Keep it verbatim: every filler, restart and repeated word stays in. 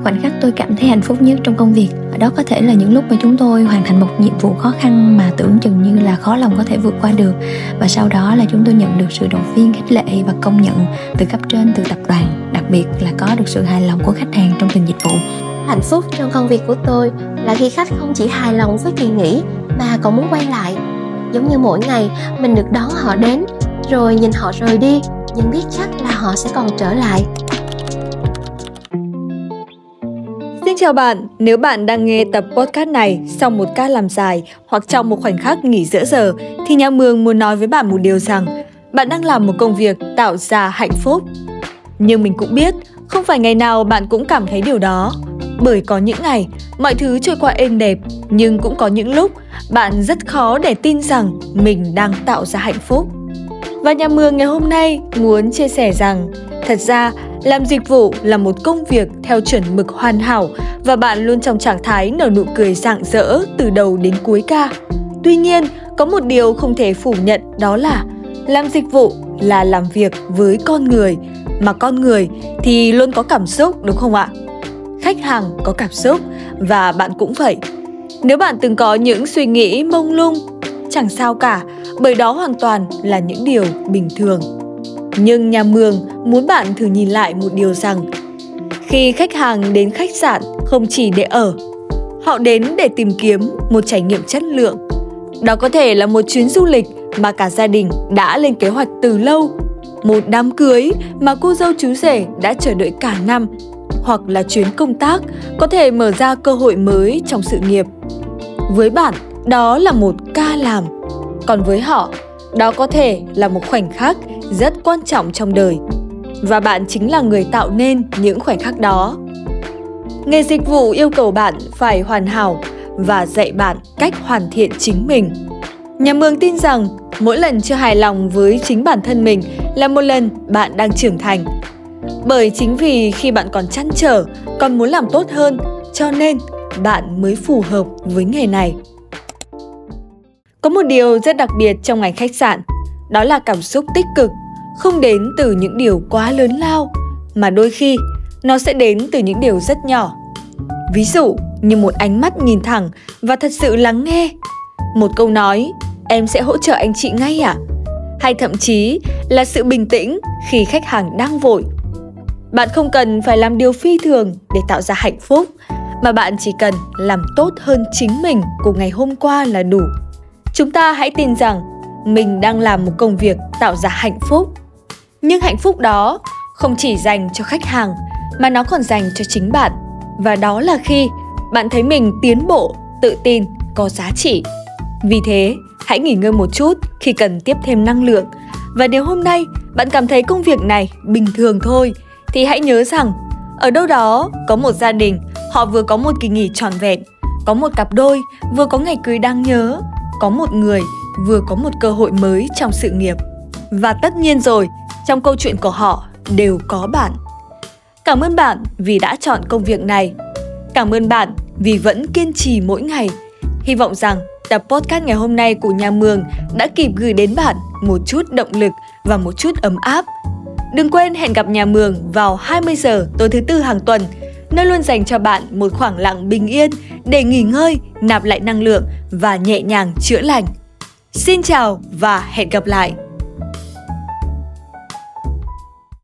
Khoảnh khắc tôi cảm thấy hạnh phúc nhất trong công việc, ở đó có thể là những lúc mà chúng tôi hoàn thành một nhiệm vụ khó khăn mà tưởng chừng như là khó lòng có thể vượt qua được, và sau đó là chúng tôi nhận được sự động viên, khích lệ và công nhận từ cấp trên, từ tập đoàn, đặc biệt là có được sự hài lòng của khách hàng trong từng dịch vụ. Hạnh phúc trong công việc của tôi là khi khách không chỉ hài lòng với kỳ nghỉ mà còn muốn quay lại. Giống như mỗi ngày mình được đón họ đến, rồi nhìn họ rời đi, nhưng biết chắc là họ sẽ còn trở lại. Xin chào bạn, nếu bạn đang nghe tập podcast này sau một ca làm dài hoặc trong một khoảnh khắc nghỉ giữa giờ, thì Nhà Mường muốn nói với bạn một điều rằng bạn đang làm một công việc tạo ra hạnh phúc. Nhưng mình cũng biết, không phải ngày nào bạn cũng cảm thấy điều đó. Bởi có những ngày, mọi thứ trôi qua êm đẹp, nhưng cũng có những lúc bạn rất khó để tin rằng mình đang tạo ra hạnh phúc. Và Nhà Mường ngày hôm nay muốn chia sẻ rằng, thật ra, làm dịch vụ là một công việc theo chuẩn mực hoàn hảo và bạn luôn trong trạng thái nở nụ cười rạng rỡ từ đầu đến cuối ca. Tuy nhiên, có một điều không thể phủ nhận, đó là làm dịch vụ là làm việc với con người, mà con người thì luôn có cảm xúc, đúng không ạ? Khách hàng có cảm xúc và bạn cũng vậy. Nếu bạn từng có những suy nghĩ mông lung, chẳng sao cả, bởi đó hoàn toàn là những điều bình thường. Nhưng Nhà Mường muốn bạn thử nhìn lại một điều rằng, khi khách hàng đến khách sạn không chỉ để ở, họ đến để tìm kiếm một trải nghiệm chất lượng. Đó có thể là một chuyến du lịch mà cả gia đình đã lên kế hoạch từ lâu, một đám cưới mà cô dâu chú rể đã chờ đợi cả năm, hoặc là chuyến công tác có thể mở ra cơ hội mới trong sự nghiệp. Với bạn, đó là một ca làm, còn với họ, đó có thể là một khoảnh khắc rất quan trọng trong đời. Và bạn chính là người tạo nên những khoảnh khắc đó. Nghề dịch vụ yêu cầu bạn phải hoàn hảo và dạy bạn cách hoàn thiện chính mình. Nhà Mường tin rằng mỗi lần chưa hài lòng với chính bản thân mình là một lần bạn đang trưởng thành. Bởi chính vì khi bạn còn trăn trở, còn muốn làm tốt hơn, cho nên bạn mới phù hợp với nghề này. Có một điều rất đặc biệt trong ngành khách sạn, đó là cảm xúc tích cực, không đến từ những điều quá lớn lao, mà đôi khi nó sẽ đến từ những điều rất nhỏ. Ví dụ như một ánh mắt nhìn thẳng và thật sự lắng nghe, một câu nói, em sẽ hỗ trợ anh chị ngay ạ? Hay thậm chí là sự bình tĩnh khi khách hàng đang vội. Bạn không cần phải làm điều phi thường để tạo ra hạnh phúc, mà bạn chỉ cần làm tốt hơn chính mình của ngày hôm qua là đủ. Chúng ta hãy tin rằng mình đang làm một công việc tạo ra hạnh phúc. Nhưng hạnh phúc đó không chỉ dành cho khách hàng, mà nó còn dành cho chính bạn. Và đó là khi bạn thấy mình tiến bộ, tự tin, có giá trị. Vì thế, hãy nghỉ ngơi một chút khi cần tiếp thêm năng lượng. Và nếu hôm nay bạn cảm thấy công việc này bình thường thôi, thì hãy nhớ rằng ở đâu đó có một gia đình, họ vừa có một kỳ nghỉ trọn vẹn, có một cặp đôi vừa có ngày cưới đáng nhớ, có một người vừa có một cơ hội mới trong sự nghiệp. Và tất nhiên rồi, trong câu chuyện của họ đều có bạn. Cảm ơn bạn vì đã chọn công việc này. Cảm ơn bạn vì vẫn kiên trì mỗi ngày. Hy vọng rằng tập podcast ngày hôm nay của Nhà Mường đã kịp gửi đến bạn một chút động lực và một chút ấm áp. Đừng quên hẹn gặp Nhà Mường vào hai mươi giờ tối thứ tư hàng tuần, nơi luôn dành cho bạn một khoảng lặng bình yên để nghỉ ngơi, nạp lại năng lượng và nhẹ nhàng chữa lành. Xin chào và hẹn gặp lại!